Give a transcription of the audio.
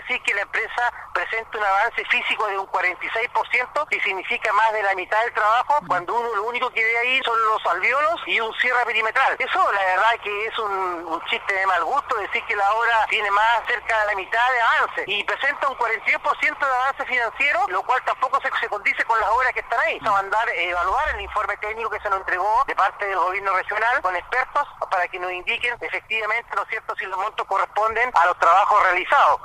decir que la empresa presenta un avance físico de un 46%, que significa más de la mitad del trabajo, cuando uno lo único que ve ahí son los alvéolos y un cierre perimetral. Eso la verdad que es un chiste de mal gusto, decir que la obra tiene más cerca de la mitad de avance y presenta un 42% de avance financiero, lo cual tampoco se condice con las obras que están ahí. Vamos a mandar evaluar el informe técnico que se nos entregó de parte del gobierno regional con expertos para que nos indiquen efectivamente, ¿no es cierto?, si los montos corresponden a los trabajos realizados.